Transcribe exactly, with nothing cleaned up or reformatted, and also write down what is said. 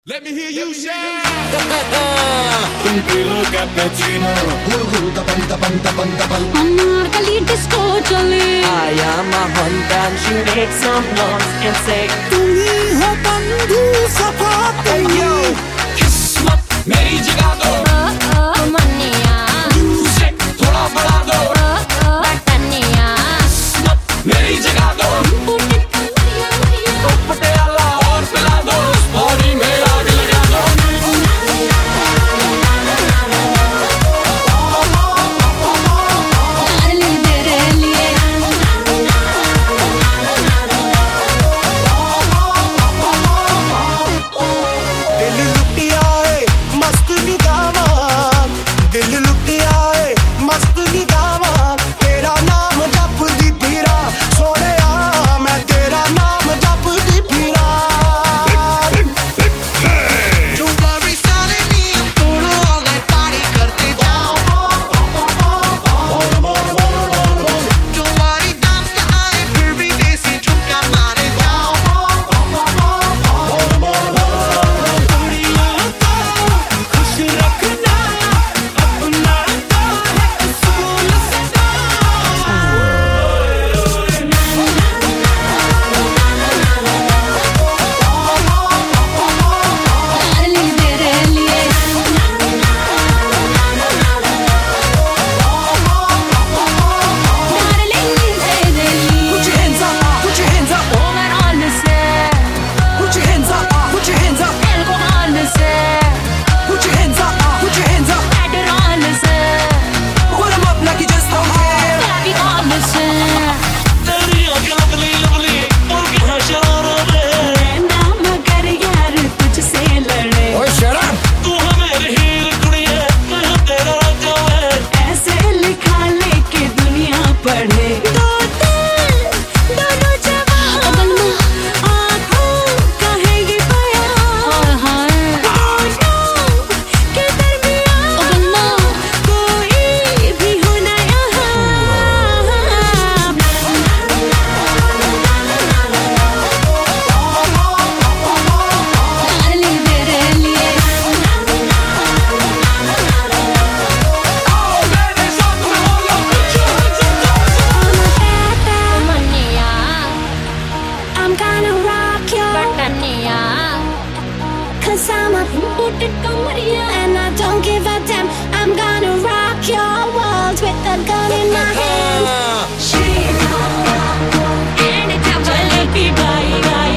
Let me hear you shout. Un kilo cappuccino. Gulu tapal tapal tapal tapal. Anarkali disco chale. I am a Honda and she makes some noise and say, तुम्ही हो बंधु सफात. Hey yo, किस्मत मेरी जगा दो. Oh oh मनिया. Music थोड़ा बढ़ा दो. Oh oh बटनिया. किस्मत मेरी जगा दो. पटियाला और पिला दो. बॉडी में आग लगा दो. डार्लिंग तेरे लिए. दिल लुटिया है मस्त निगामा. दिल लुटिया है मस्त निगामा. तेरा नाम जपदी फिरा सोनिया. मैं तेरा नाम जपदी फिरा. जो बारी सारे नीम तोड़ो और पारी करते जाओ. जो बारी डांस का आए फिर भी देसी झुमका मारे जाओ. खुश रखना अपना तो है असूल सदा. डार्लिंग तेरे लिए. डार्लिंग तेरे लिए. Put your hands up, put your hands up, Over on the set. put your hands up, put your hands up, Elko on the set. put your hands up, put your hands up. Adder on the set. Put 'em up like you just don't care. Baby on the set. तेरी आंखें lovely lovely और क्या शरारत है. ना मगर यार तुझसे लड़े. Oy, shut up. तू है मेरी हीर कुड़िए. मैं हूँ तेरा राजा है. ऐसे लिखा लेके दुनिया पढ़े. दो दिल दोनों जवान. आँखों का है ये बयान. दोनों के दरमियान कोई भी हो ना यहाँ. डार्लिंग तेरे लिए. Mania, I'm gonna rock your Batania. Cause I'm a booted Maria and I don't give a damn. I'm gonna rock your world with a gun in my hand. She and it's a jalebi bhai bhai.